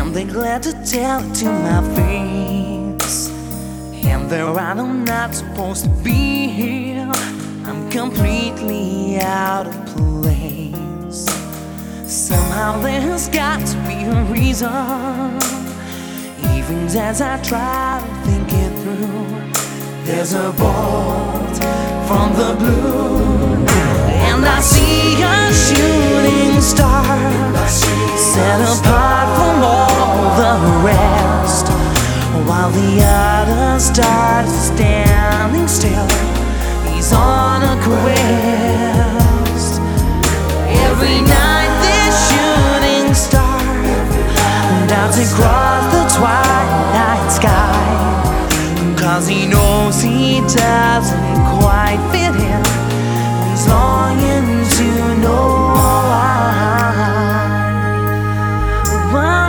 and they're glad to tell it to my face. And they're right, I'm not supposed to be here. I'm completely out of place. Somehow there's got to be a reason. Even as I try to think it through, there's a bolt from the blue, and I see a shooting star set apart from all the rest, while the other stars are standing still. He's on a quest. Every night this shooting star darts across the twilight sky, 'cause he knows he doesn't quite fit in. He's longing to know why.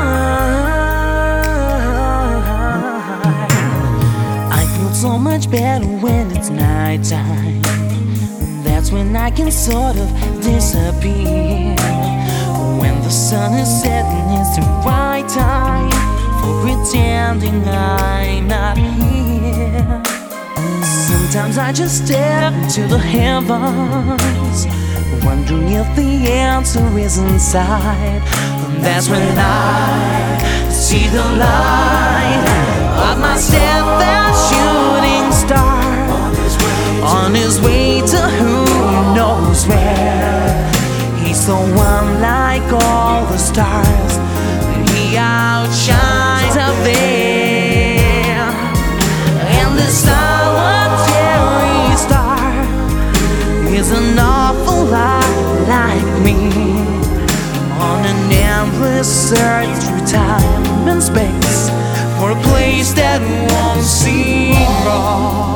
I feel so much better when it's nighttime. That's when I can sort of disappear. When the sun is setting, it's the right time for pretending I'm not here. Sometimes I just stare into the heavens, wondering if the answer is inside. And that's when I see the light of my steadfast shooting star, on his way to who knows where. He's the one like all the stars, he outshines out there. And this solitary star is an awful lot like me, on an endless search through time and space for a place that won't seem wrong.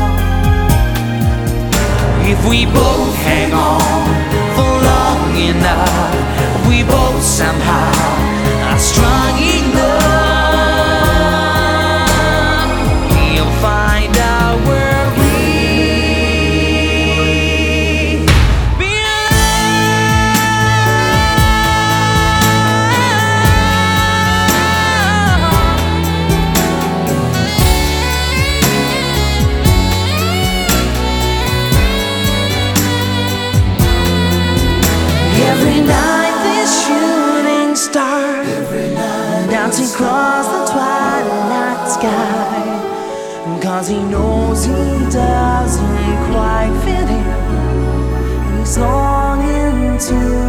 If we both hang on for long enough, we both somehow are strong enough, we'll find out where we Every night this shooting star dancing across the twilight sky, 'cause he knows he doesn't quite fit in. He's longing to